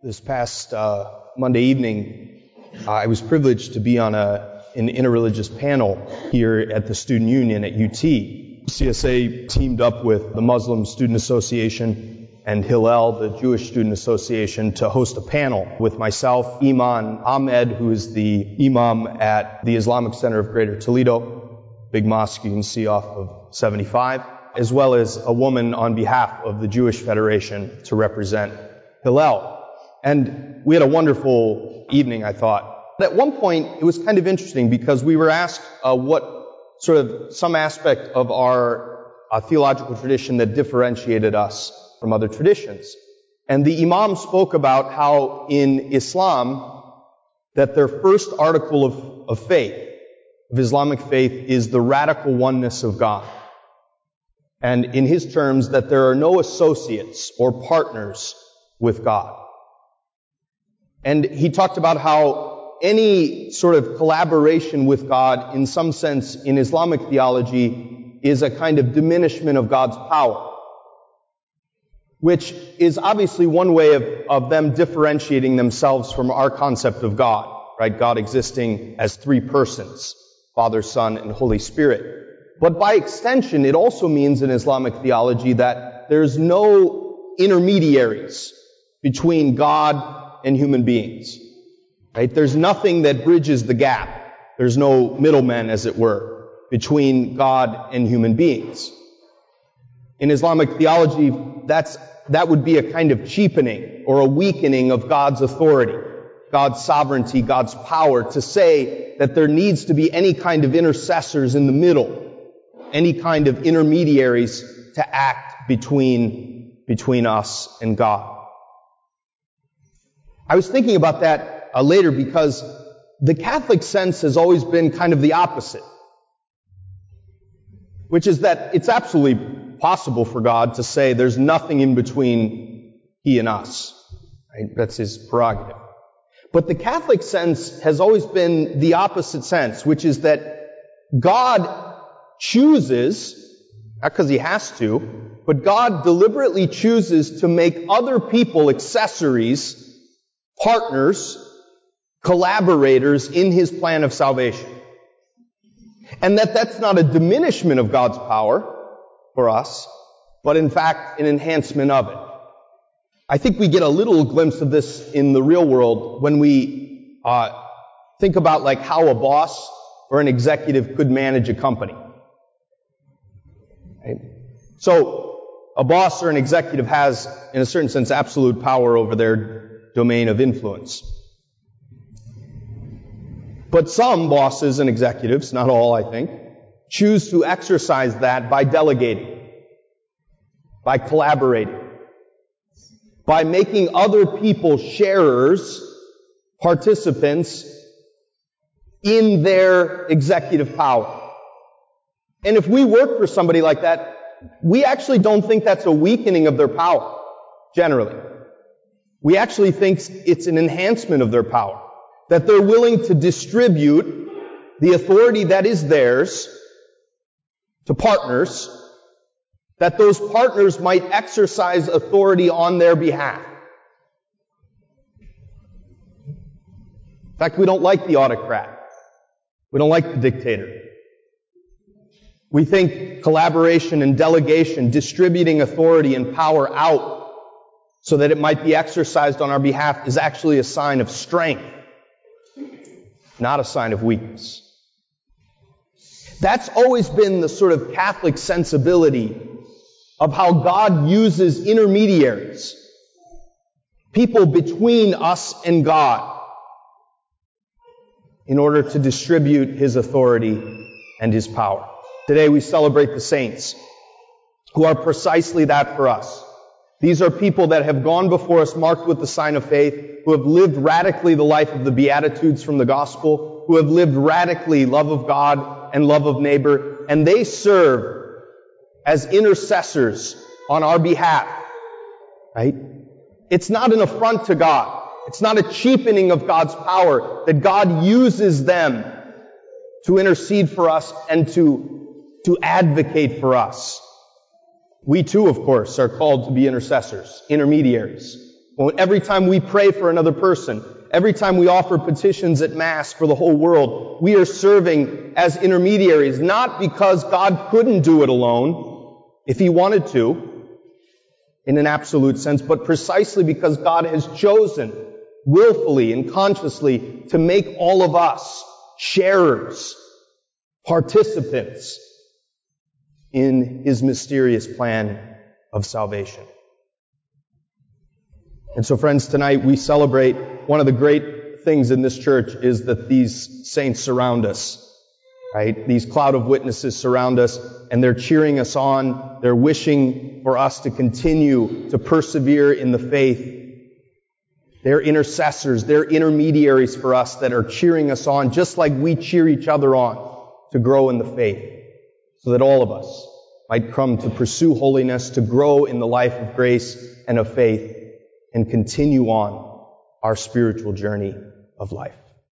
This past Monday evening, I was privileged to be on an interreligious panel here at the Student Union at UT. CSA teamed up with the Muslim Student Association and Hillel, the Jewish Student Association, to host a panel with myself, Iman Ahmed, who is the imam at the Islamic Center of Greater Toledo, big mosque you can see off of 75, as well as a woman on behalf of the Jewish Federation to represent Hillel. And we had a wonderful evening, I thought. But at one point, it was kind of interesting because we were asked what sort of some aspect of our theological tradition that differentiated us from other traditions. And the imam spoke about how in Islam, that their first article of faith, of Islamic faith, is the radical oneness of God. And in his terms, that there are no associates or partners with God. And he talked about how any sort of collaboration with God, in some sense, in Islamic theology, is a kind of diminishment of God's power, which is obviously one way of them differentiating themselves from our concept of God, right? God existing as three persons, Father, Son, and Holy Spirit. But by extension, it also means in Islamic theology that there's no intermediaries between God and human beings, right? There's nothing that bridges the gap. There's no middlemen, as it were, between God and human beings. In Islamic theology, that would be a kind of cheapening or a weakening of God's authority, God's sovereignty, God's power, to say that there needs to be any kind of intercessors in the middle, any kind of intermediaries to act between us and God. I was thinking about that later because the Catholic sense has always been kind of the opposite, which is that it's absolutely possible for God to say there's nothing in between He and us. Right? That's His prerogative. But the Catholic sense has always been the opposite sense, which is that God chooses, not because He has to, but God deliberately chooses to make other people accessories, partners, collaborators in His plan of salvation. And that's not a diminishment of God's power for us, but in fact an enhancement of it. I think we get a little glimpse of this in the real world when we think about like how a boss or an executive could manage a company. Right? So a boss or an executive has, in a certain sense, absolute power over their domain of influence. But some bosses and executives, not all I think, choose to exercise that by delegating, by collaborating, by making other people sharers, participants in their executive power. And if we work for somebody like that, we actually don't think that's a weakening of their power, generally. We actually think it's an enhancement of their power, that they're willing to distribute the authority that is theirs to partners, that those partners might exercise authority on their behalf. In fact, we don't like the autocrat. We don't like the dictator. We think collaboration and delegation, distributing authority and power out so that it might be exercised on our behalf, is actually a sign of strength, not a sign of weakness. That's always been the sort of Catholic sensibility of how God uses intermediaries, people between us and God, in order to distribute His authority and His power. Today we celebrate the saints, who are precisely that for us. These are people that have gone before us marked with the sign of faith, who have lived radically the life of the Beatitudes from the gospel, who have lived radically love of God and love of neighbor, and they serve as intercessors on our behalf. Right? It's not an affront to God. It's not a cheapening of God's power, that God uses them to intercede for us and to advocate for us. We too, of course, are called to be intercessors, intermediaries. Every time we pray for another person, every time we offer petitions at Mass for the whole world, we are serving as intermediaries, not because God couldn't do it alone, if He wanted to, in an absolute sense, but precisely because God has chosen willfully and consciously to make all of us sharers, participants in His mysterious plan of salvation. And so, friends, tonight we celebrate one of the great things in this church is that these saints surround us, right? These cloud of witnesses surround us, and they're cheering us on. They're wishing for us to continue to persevere in the faith. They're intercessors. They're intermediaries for us that are cheering us on, just like we cheer each other on to grow in the faith, so that all of us might come to pursue holiness, to grow in the life of grace and of faith, and continue on our spiritual journey of life.